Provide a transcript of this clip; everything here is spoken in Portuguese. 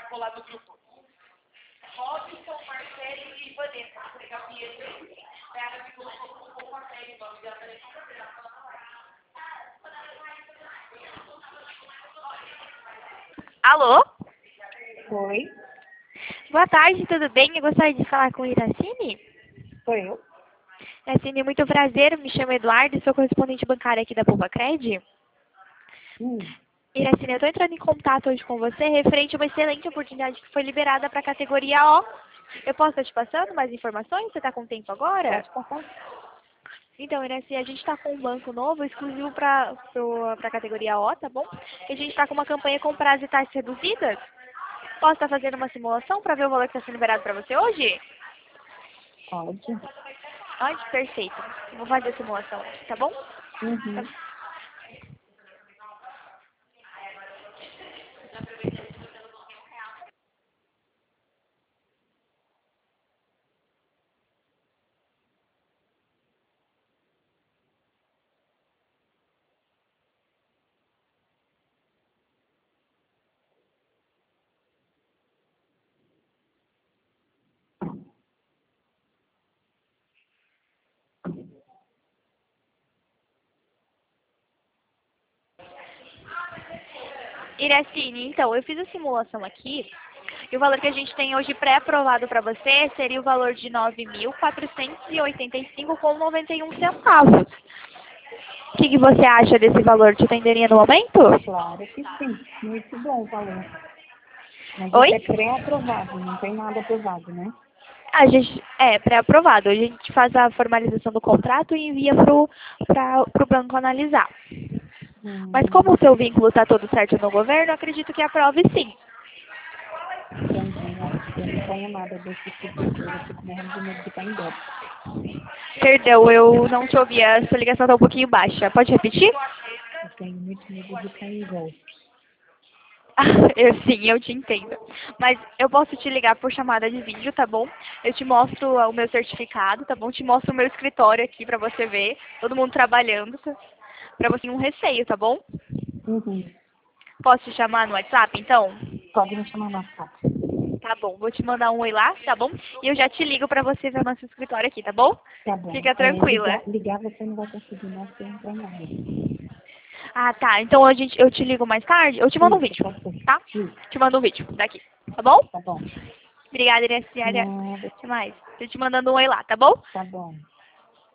Alô? Oi, Boa tarde, tudo bem? Eu gostaria de falar com Iracine. sou eu. Iracine, muito prazer, me chamo Eduardo, sou correspondente bancária aqui da Bulbacred. Hum, Iracine, eu estou entrando em contato hoje com você referente a uma excelente oportunidade que foi liberada para a categoria O. Eu posso estar te passando mais informações? Você está com tempo agora? pode passar? Então, Iracine, a gente está com um banco novo, exclusivo para a categoria O, tá bom? E a gente está com uma campanha com prazo e taxas reduzidas. Posso estar fazendo uma simulação para ver o valor que está sendo liberado para você hoje? Pode. Pode? Perfeito. Eu vou fazer a simulação aqui, tá bom? Uhum. Iracine, então, eu fiz a simulação aqui e o valor que a gente tem hoje pré-aprovado para você seria o valor de 9.485,91 centavos. O que você acha desse valor? Te atenderia no momento? Claro que sim. Muito bom o valor. Mas Oi? isso é pré-aprovado, não tem nada aprovado, né? A gente, pré-aprovado. Hoje a gente faz a formalização do contrato e envia pro banco analisar. Mas como o seu vínculo está todo certo no governo, acredito que aprove sim. Entendi. Eu não tenho nada desse tipo de coisa. Eu fico morrendo de medo de estar em débito. Perdão, eu não te ouvi. A sua ligação está um pouquinho baixa. Pode repetir? Eu tenho muito medo de cair em golpe. Sim, eu te entendo. Mas eu posso te ligar por chamada de vídeo, tá bom? Eu te mostro o meu certificado, tá bom? Te mostro o meu escritório aqui pra você ver. Todo mundo trabalhando. Pra você ter um receio, tá bom? Uhum. Posso te chamar no WhatsApp, então? Pode me chamar no WhatsApp. Tá bom, vou te mandar um oi lá, tá bom? E eu já te ligo pra você ver o nosso escritório aqui, tá bom? Tá bom. Fica tranquila. Ligar você não vai conseguir não, porque eu não tenho nada. Ah, tá. Então eu te ligo mais tarde. Eu te mando um Isso, vídeo, pode ser. tá? Isso, Te mando um vídeo daqui, tá bom? tá bom. Obrigada, Iraciara. Nada, Até mais. Tô te mandando um oi lá, tá bom? tá bom.